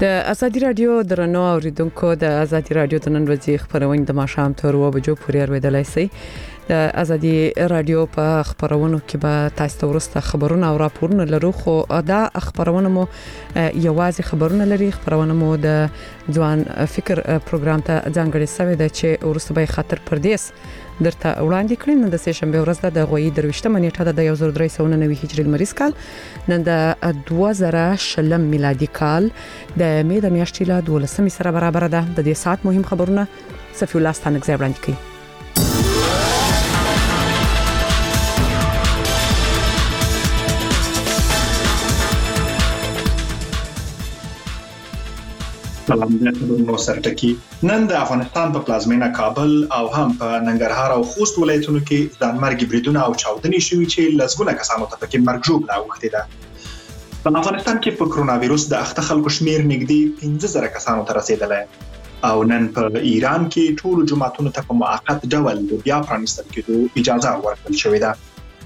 د ازادي رادیو درنو اوریدونکو د ازادي رادیو د نن ورځې خبرونه د ماښام تر 2 بجو پورې اوریدلای شئ. د ازادي رادیو په خبرونو کې به تاسو ته ورسته خبرونه او راپورونه لرو، خو دا خبرونه مو یوازې خبرونه لري. خبرونه مو د ځوان فکر پروګرام ته ځانګړې شوې ده چې ورسته به خاطر پردیس درته وړاندې کړم. نن د سه شنبه ورځ د غوي درويشته نیټه د 1399 هجري لمریز کال، نن د 2020 میلادي کال د مې د میاشتې له 12 سره برابر ده. د دې سات مهم خبرونه صفي الله ستانک زی وړاندې کړي. سلام علیکم سرټکی. نن د افغانستان په پلازمینه کابل او هم په ننګرهار او خوست ولایتونو کې ځانمرګي بریدونه او چاودنې شوي چې لږونه کسانو ته پکې مرګ ژوبله اوښتې ده. په افغانستان کې په کرونا وایروس د اخته خلکو شمیر نږدې 15000 کسانو ته رسیدلی او نن په ایران کې ټول جماعتونو ته په موقت ډول د بیا پرانیستل کېدو اجازه ورکړل شوې ده.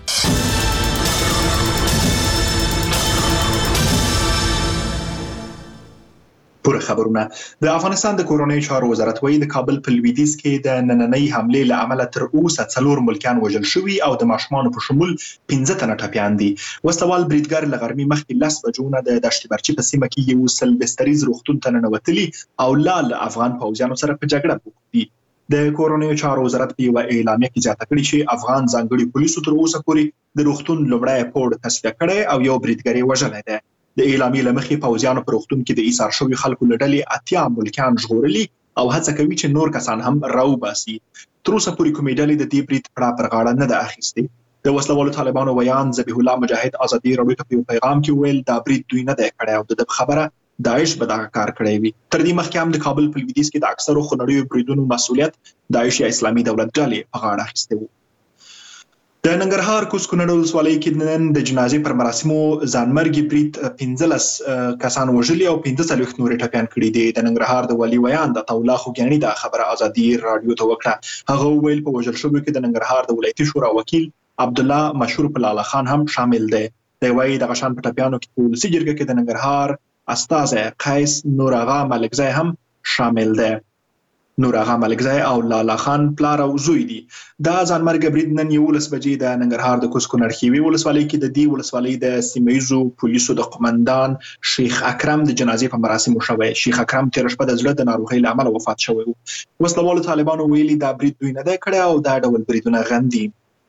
پوره خبرونه. د افغانستان د کورونی چارو وزارت وایي د کابل په لویدیځ کې د نننۍ حملې له امله تر اوسه 4 ملکیان وژل شوي او د ماشومان په شمول 15 تنه ټپیان دي. وسوال بریدګر لغرمي مخکې 10 بجو نه د دشت برچی په سیمه کې یو سلبستریز روغتون ته ننوتلي او لال افغان پوځیانو سره په جګړه بوختي. د کورونی چارو وزارت په اعلامیه کې ځاته کړی چې افغان ځانګړي پولیسو تر اوسه پورې د روغتون لومړی پوړ تصفیه کړي او یو بریدګر یې وژلی دی. د اعلامیې لمخې پوځیانو پر روغتون کې د ایثار شوي خلکو لړلې 80 ملکیان ژغورلي او هڅه کوي چې نور کسان هم راوباسي. تر اوسه پورې کومې ډلې د دې برید پړه پر غاړه نه ده اخیستې. د وسلوالو طالبانو ویان ذبیح الله مجاهد ازادي رادیو ته په پیغام کې ویل دا برید دوی نه دی کړی او د خبره داعش به دا کار کړی وي. تر دې مخکې هم د کابل په لویدیځ کې د اکثرو خونړیو بریدونو مسؤلیت داعش یا اسلامي دولت ډلې په غاړه اخیستی و. د ننګرهار کوسکونړ ولسوالۍ کې نن د جنازې پر مراسمو ځانمرګي برید 15 کسان وژلي او 15 نور ټپیان کړي دي. د ننګرهار د والي ویان د تولا خوګیانی د خبره ازادي رادیو ته وکړه. هغه ویل په وژل شوو کې د ننګرهار د ولایتي شورا وکیل عبد الله مشهور پلاله خان هم شامل دی. د وایي د غشان په ټپیانو کې په ولسی جرګه کې د ننګرهار استاذ قیس نور آغا ملکزی هم شامل دی. نور آغا ملکزی او لالا خان پلار او زوی دي. دا ځانمرګ برید نن 11 بجې د ننګرهار د کوسکونړ خیوي ولسوالۍ کې د دې ولسوالۍ د سیمایزو پولیسو د قومندان شیخ اکرم د جنازې په مراسمو شوی. شیخ اکرم تیر شپه د زړه د ناروغۍ له امله وفات شوی و. وسلوالو طالبانو ویلي دا برید دوی نه دی کړی او دا ډول بریدونه غندي.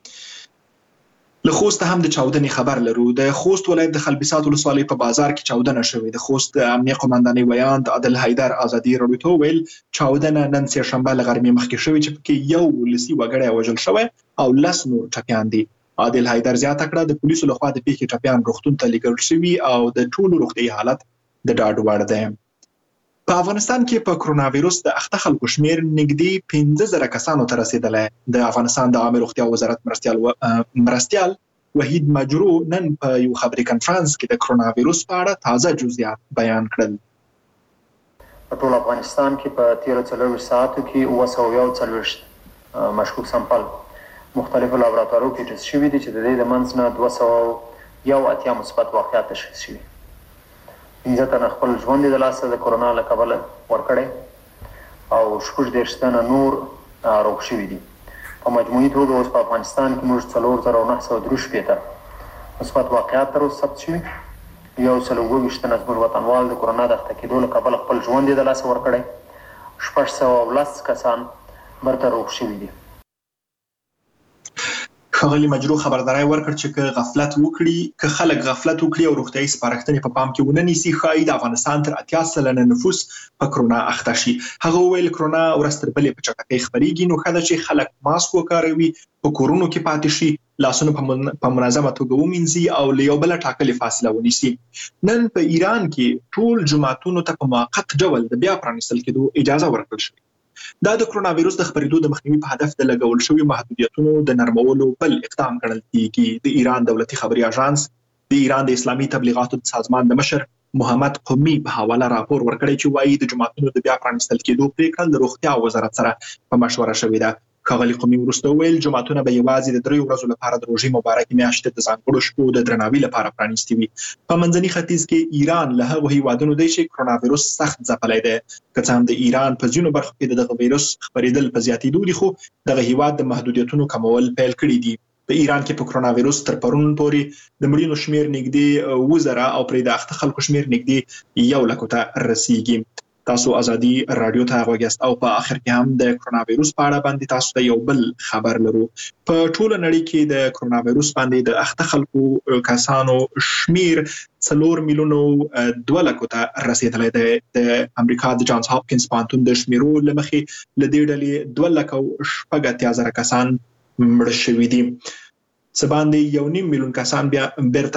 له خوست هم د چاودنې خبر لرو. د خوست ولایت د خلبسات ولسوالۍ په بازار کې چاودنه شوې. د خوست امنیه قومندانۍ ویان د عادل حیدر ازادي رادیو ته ویل چاودنه نن سه شنبه له غرمې مخکې شوې چې پکې یو ولسی وګړی وژل شوی او 10 نور ټپیان دي. عادل حیدر زیاته کړه د پولیسو لخوا د پیښې ټپیان روغتون ته لیږل شوي او د ټولو روغتي حالت د ډاډ وړ دی. په افغانستان کې په کرونا وایروس د اخته خلکو شمیر نږدې 15000 کسانو ته رسیدلی. د افغانستان د عامه روغتیا وزارت مرستیال وحید مجرو نن په یو خبري کانفرنس کې د کرونا وایروس په اړه تازه جزئیات بیان کړل. په ټول افغانستان کې په 13 ساعتو کې 240 مشکوک سامپل مختلفو لابراتوارونو کې ټیسټ شوي دي چې د دې د منځ نه 280 مثبت واقعات تشخیص شوي. 15 تنه خپل ژوند د لاسه د کرونا له کبله ورکړی او 14 تنه نور روغ شوي دي. په مجموعي توګه اوس په افغانستان کې موږ 4913 مثبت واقعات تر اوسه ثبت شوي. 122 تنه زموږ وطنوال د کرونا د اخته کېدو له کبله خپل ژوند یې د لاسه ورکړی. 610 کسان برته روغ شوي دي. ښاغلي مجرو خبرداری ورکړ چې که غفلت وکړي که خلک غفلت وکړي او روغتیایي سپارښتنې په پام کې ونه نیسي ښایي د افغانستان تر 80% نفوس په کرونا اخته شي. هغه وویل کرونا ورځ تر بلې په چټکۍ خپریږي نو ښه ده چې خلک ماسک وکاروي، په کورونو کې پاتې شي، لاسونه په منظمه توګه ومینځي او له یو بل ټاکلې فاصله ونیسي. نن په ایران کې ټول جماعتونو ته په موقت ډول د بیا پرانیستل کېدو اجازه ورکړل شوې. دا د کرونا وایروس د خپرېدو د مخنیوي په هدف د لګول شوي محدودیتونو د نرمولو بل اقدام ګڼل کېږي. د ایران دولتي خبري اژانس د ایران د اسلامي تبلیغاتو سازمان د مشر محمد قمی په حواله راپور ورکړی چې وایي د جماعتونو د بیا پرانیستل کېدو پریکړه د روغتیا وزارت سره په مشوره شوې ده. ښاغلي قومي وروسته ویل جماعتونه به یوازې د 3 ورځو لپاره د روژې مبارکې میاشتې د ځانګړو شپو د درناوي لپاره پرانیستي وي. په منځني ختیځ کې ایران له هغو هیوادونو دی چې کرونا وایروس سخت ځپلی دی. که څه هم د ایران په ځینو برخو کې دغه وایروس خپرېدل په زیاتېدو دي، خو دغه هیواد د محدودیتونو کمول پیل کړي دي. په ایران کې په کرونا وایروس تر پرون پورې د مړینو شمیر نږدې 1000 او پرې د اخته خلکو شمیر نږدې 1 لک ته رسیدي. تاسو ازادي رادیو ته غوږیاست او په اخر کې هم د کرونا وایروس په اړه باندې تاسو ته یو بل خبر لرو. په ټوله نړۍ کې د کرونا وایروس باندې د اخته خلکو کسانو شمیر 4 میلیونه 2 لک ته رسیدلی دی. د امریکا د جانز هاپکینز پوهنتون د شمیرو له مخې له دې ډلې 2 لک او 80,000 کسان مړه شوي دي. څه باندې 1.5 میلیون کسان بیا بیرته